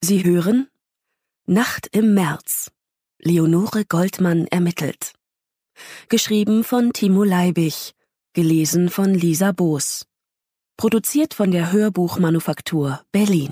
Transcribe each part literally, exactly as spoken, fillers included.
Sie hören Nacht im März. Leonore Goldmann ermittelt. Geschrieben von Timo Leibig. Gelesen von Lisa Boos. Produziert von der Hörbuchmanufaktur Berlin.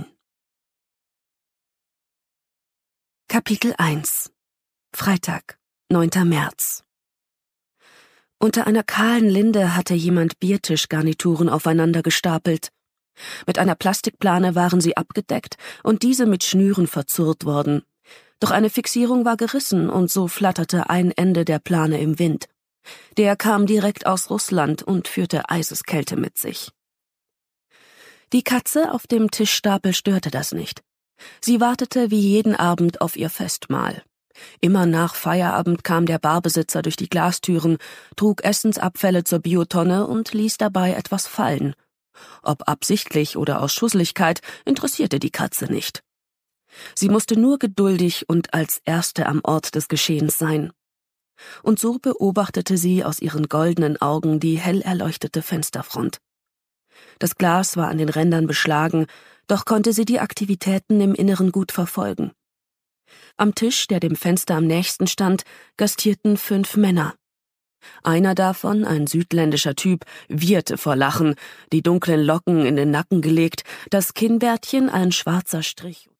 Kapitel eins. Freitag, neunter März. Unter einer kahlen Linde hatte jemand Biertischgarnituren aufeinander gestapelt. Mit einer Plastikplane waren sie abgedeckt und diese mit Schnüren verzurrt worden. Doch eine Fixierung war gerissen und so flatterte ein Ende der Plane im Wind. Der kam direkt aus Russland und führte Eiseskälte mit sich. Die Katze auf dem Tischstapel störte das nicht. Sie wartete wie jeden Abend auf ihr Festmahl. Immer nach Feierabend kam der Barbesitzer durch die Glastüren, trug Essensabfälle zur Biotonne und ließ dabei etwas fallen. Ob absichtlich oder aus Schusseligkeit, interessierte die Katze nicht. Sie musste nur geduldig und als Erste am Ort des Geschehens sein. Und so beobachtete sie aus ihren goldenen Augen die hell erleuchtete Fensterfront. Das Glas war an den Rändern beschlagen, doch konnte sie die Aktivitäten im Inneren gut verfolgen. Am Tisch, der dem Fenster am nächsten stand, gastierten fünf Männer. Einer davon, ein südländischer Typ, wieherte vor Lachen, die dunklen Locken in den Nacken gelegt, das Kinnbärtchen ein schwarzer Strich.